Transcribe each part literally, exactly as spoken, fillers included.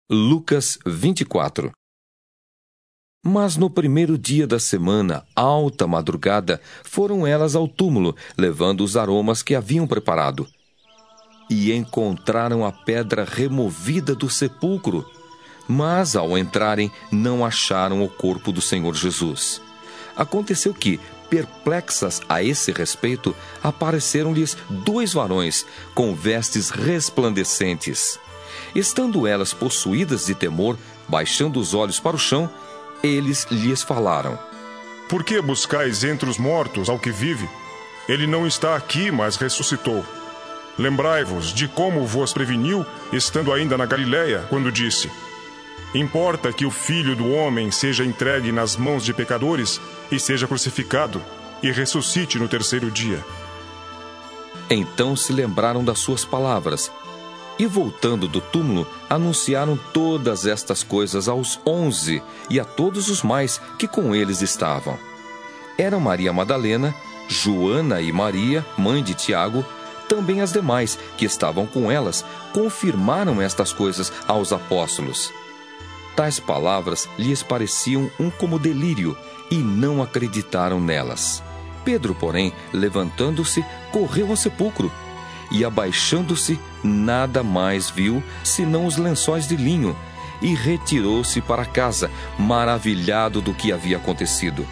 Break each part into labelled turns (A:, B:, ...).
A: Lucas vinte e quatro. Mas no primeiro dia da semana, alta madrugada, foram elas ao túmulo, levando os aromas que haviam preparado. E encontraram a pedra removida do sepulcro. Mas, ao entrarem, não acharam o corpo do Senhor Jesus. Aconteceu que, perplexas a esse respeito, apareceram-lhes dois varões, com vestes resplandecentes. Estando elas possuídas de temor, baixando os olhos para o chão, eles lhes falaram:
B: Por que buscais entre os mortos ao que vive? Ele não está aqui, mas ressuscitou. Lembrai-vos de como vos preveniu, estando ainda na Galiléia, quando disse: Importa que o Filho do Homem seja entregue nas mãos de pecadores e seja crucificado, e ressuscite no terceiro dia.
A: Então se lembraram das suas palavras, e voltando do túmulo, anunciaram todas estas coisas aos onze e a todos os mais que com eles estavam. Eram Maria Madalena, Joana e Maria, mãe de Tiago. Também as demais que estavam com elas confirmaram estas coisas aos apóstolos. Tais palavras lhes pareciam um como delírio, e não acreditaram nelas. Pedro, porém, levantando-se, correu ao sepulcro, e abaixando-se, nada mais viu, senão os lençóis de linho, e retirou-se para casa, maravilhado do que havia acontecido.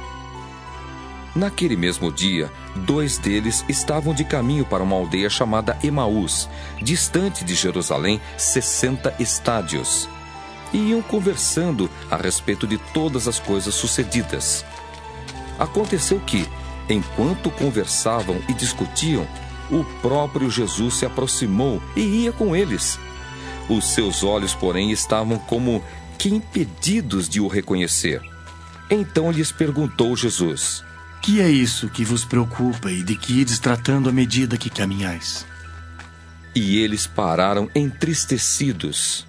A: Naquele mesmo dia, dois deles estavam de caminho para uma aldeia chamada Emaús, distante de Jerusalém, sessenta estádios. E iam conversando a respeito de todas as coisas sucedidas. Aconteceu que, enquanto conversavam e discutiam, o próprio Jesus se aproximou e ia com eles. Os seus olhos, porém, estavam como que impedidos de o reconhecer. Então lhes perguntou Jesus:
C: Que é isso que vos preocupa e de que ides tratando à medida que caminhais?
A: E eles pararam entristecidos.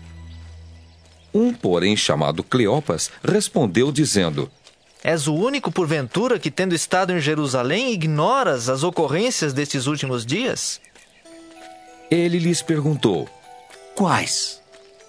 A: Um, porém, chamado Cleopas, respondeu dizendo:
D: És o único, porventura, que, tendo estado em Jerusalém, ignoras as ocorrências destes últimos dias?
A: Ele lhes perguntou:
C: Quais?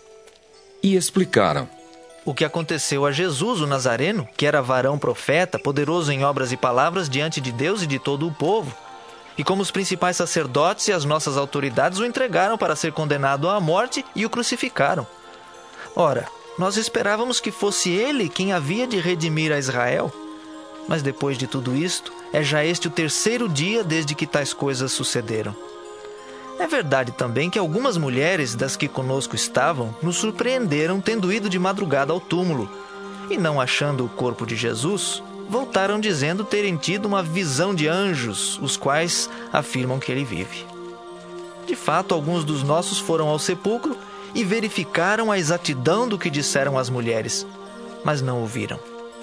A: E explicaram:
D: O que aconteceu a Jesus, o Nazareno, que era varão profeta, poderoso em obras e palavras diante de Deus e de todo o povo, e como os principais sacerdotes e as nossas autoridades o entregaram para ser condenado à morte e o crucificaram. Ora, nós esperávamos que fosse ele quem havia de redimir a Israel. Mas depois de tudo isto, é já este o terceiro dia desde que tais coisas sucederam. É verdade também que algumas mulheres das que conosco estavam nos surpreenderam tendo ido de madrugada ao túmulo, e não achando o corpo de Jesus, voltaram dizendo terem tido uma visão de anjos, os quais afirmam que ele vive. De fato, alguns dos nossos foram ao sepulcro e verificaram a exatidão do que disseram as mulheres, mas não ouviram.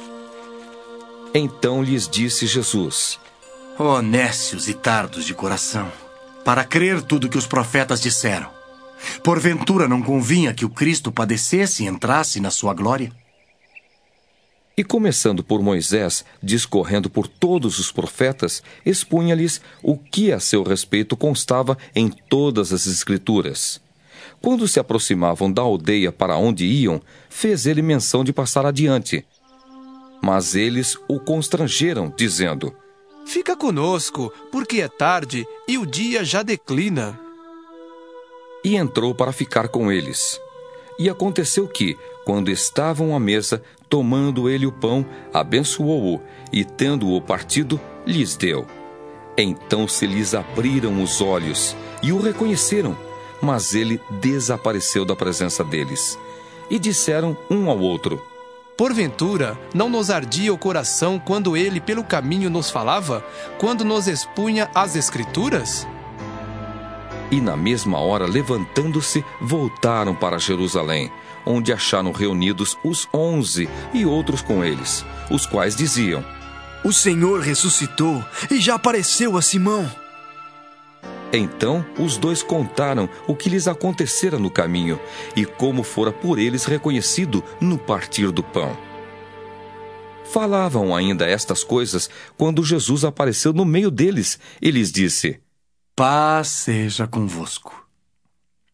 A: Então lhes disse Jesus:
C: Ó nécios e tardos de coração, para crer tudo que os profetas disseram, porventura não convinha que o Cristo padecesse e entrasse na sua glória?
A: E começando por Moisés, discorrendo por todos os profetas, expunha-lhes o que a seu respeito constava em todas as Escrituras. Quando se aproximavam da aldeia para onde iam, fez ele menção de passar adiante. Mas eles o constrangeram, dizendo:
E: Fica conosco, porque é tarde e o dia já declina.
A: E entrou para ficar com eles. E aconteceu que, quando estavam à mesa, tomando ele o pão, abençoou-o, e tendo-o partido, lhes deu. Então se lhes abriram os olhos, e o reconheceram, mas ele desapareceu da presença deles. E disseram um ao outro:
E: Porventura, não nos ardia o coração quando ele pelo caminho nos falava, quando nos expunha as Escrituras?
A: E na mesma hora, levantando-se, voltaram para Jerusalém, onde acharam reunidos os onze e outros com eles, os quais diziam:
F: O Senhor ressuscitou e já apareceu a Simão.
A: Então os dois contaram o que lhes acontecera no caminho e como fora por eles reconhecido no partir do pão. Falavam ainda estas coisas quando Jesus apareceu no meio deles e lhes disse:
C: Paz seja convosco.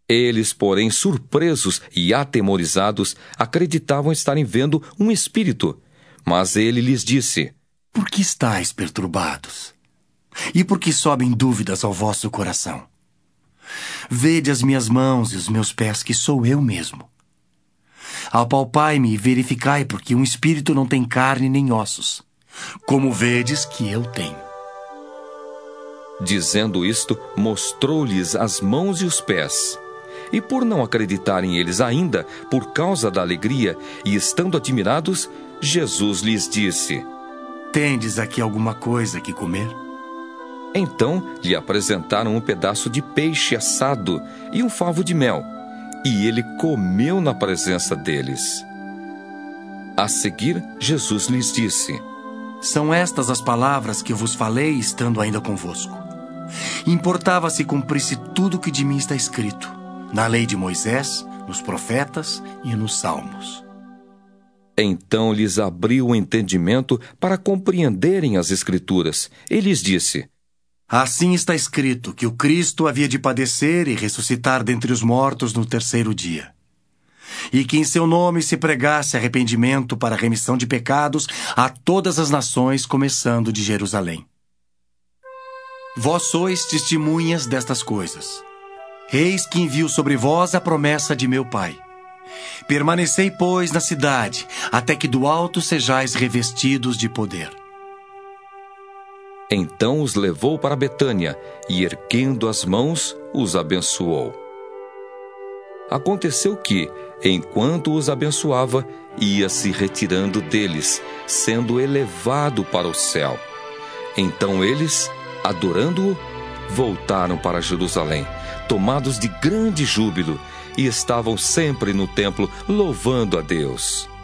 A: Eles, porém, surpresos e atemorizados, acreditavam estarem vendo um espírito. Mas ele lhes disse:
C: Por que estáis perturbados? E por que sobem dúvidas ao vosso coração? Vede as minhas mãos e os meus pés, que sou eu mesmo. Apalpai-me e verificai, porque um espírito não tem carne nem ossos, como vedes que eu tenho.
A: Dizendo isto, mostrou-lhes as mãos e os pés. E por não acreditarem eles ainda, por causa da alegria, e estando admirados, Jesus lhes disse:
C: Tendes aqui alguma coisa que comer?
A: Então lhe apresentaram um pedaço de peixe assado e um favo de mel, e ele comeu na presença deles. A seguir, Jesus lhes disse:
C: São estas as palavras que vos falei estando ainda convosco. Importava se cumprisse tudo o que de mim está escrito, na lei de Moisés, nos profetas e nos salmos.
A: Então lhes abriu o entendimento para compreenderem as Escrituras. E lhes disse:
C: Assim está escrito que o Cristo havia de padecer e ressuscitar dentre os mortos no terceiro dia, e que em seu nome se pregasse arrependimento para a remissão de pecados a todas as nações, começando de Jerusalém. Vós sois testemunhas destas coisas. Eis que envio sobre vós a promessa de meu Pai. Permanecei, pois, na cidade, até que do alto sejais revestidos de poder.
A: Então os levou para Betânia, e erguendo as mãos, os abençoou. Aconteceu que, enquanto os abençoava, ia se retirando deles, sendo elevado para o céu. Então eles, adorando-o, voltaram para Jerusalém, tomados de grande júbilo, e estavam sempre no templo louvando a Deus.